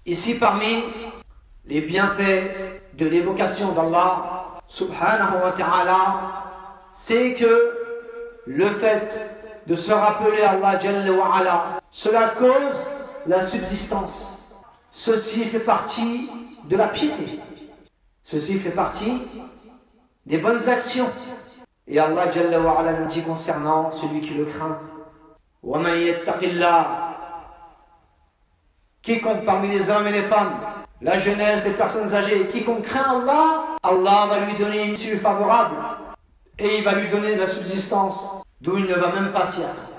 Ici, parmi les bienfaits de l'évocation d'Allah subhanahu wa ta'ala, c'est que le fait de se rappeler Allah Jalla wa Ala, cela cause la subsistance. Ceci fait partie de la piété. Ceci fait partie des bonnes actions. Et Allah Jalla wa Ala nous dit concernant celui qui le craint: wa man yattaqillah, quiconque parmi les hommes et les femmes, la jeunesse, les personnes âgées, quiconque craint Allah, Allah va lui donner une issue favorable et il va lui donner de la subsistance d'où il ne va même pas s'y attendre.